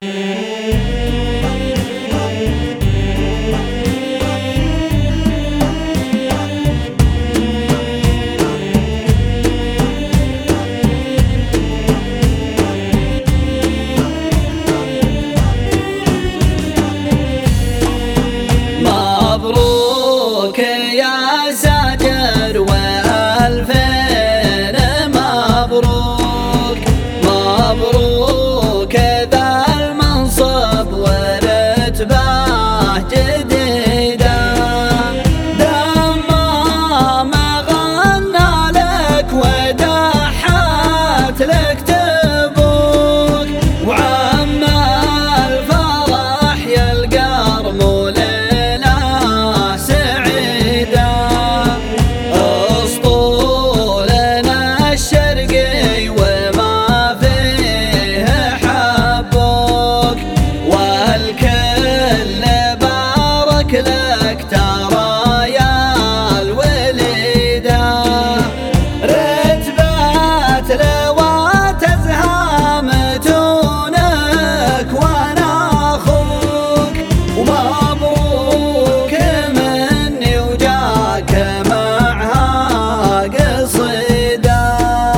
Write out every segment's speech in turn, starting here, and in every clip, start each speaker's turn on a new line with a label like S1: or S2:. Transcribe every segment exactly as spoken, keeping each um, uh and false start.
S1: مبروك يا ساجر والفين مبروك، مبروك ذا المنصب ورتبة جديدة. دمام غنى لك ودحت لك تبوك، وعم الفرح يلقى رمول لك ترى يا الوليدة. رتبت لواء تزهام تونك وانا اخوك، ومبروك مني وجاك معها قصيدة.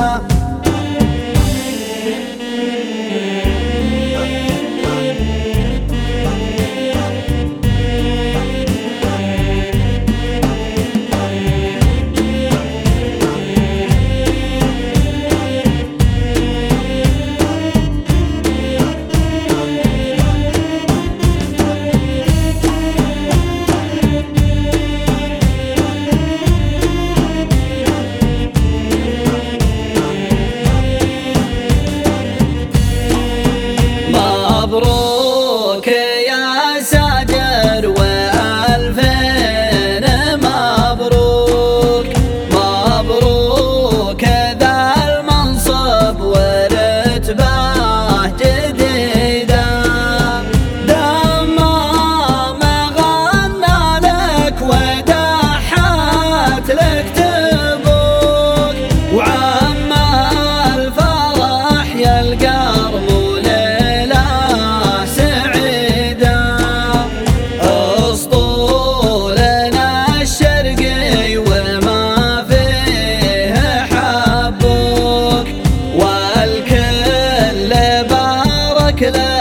S1: مبروك يا ساجر والفين مبروك، مبروك ذا المنصب ورتبة جديدة. دمام غنى لك ودحت لك تبوك، وعم الفرح يلقى رمول كله